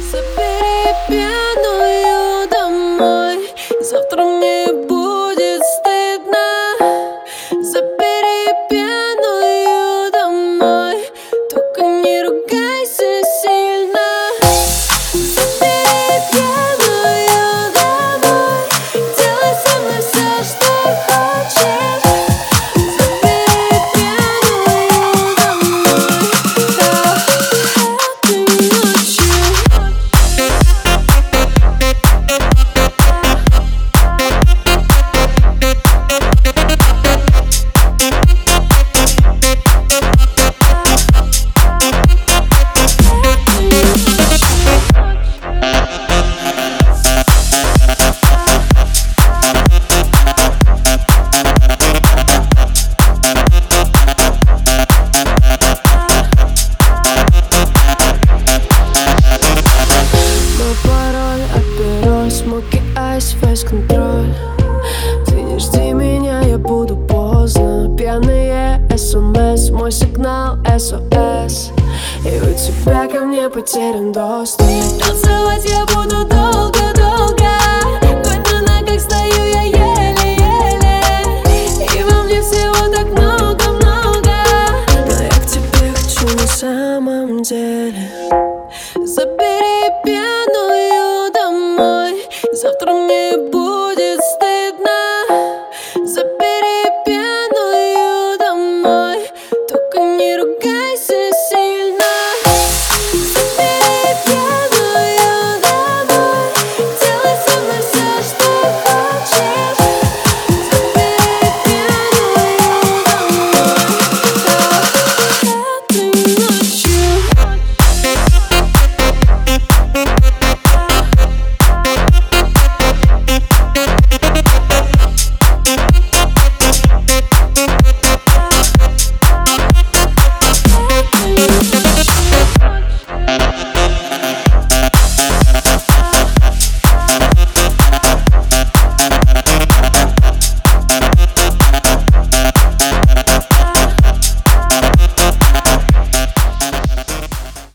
Забери пьяную домой, завтра мне будет стыдно. Забери пьяную домой, только не ругайся сильно. Забери пьяную домой, делай со мной все, что хочешь. Забери пьяную домой, этой ночью. Мой пароль, апероль, смоки, айс, весь контроль. Ты не жди меня, я буду поздно. Пьяные СМС, мой сигнал SOS. И у тебя ко мне потерян доступ. Танцевать я буду долго-долго. Хоть на ногах стою я еле-еле. И во мне всего так много-много. Но я к тебе хочу на самом деле.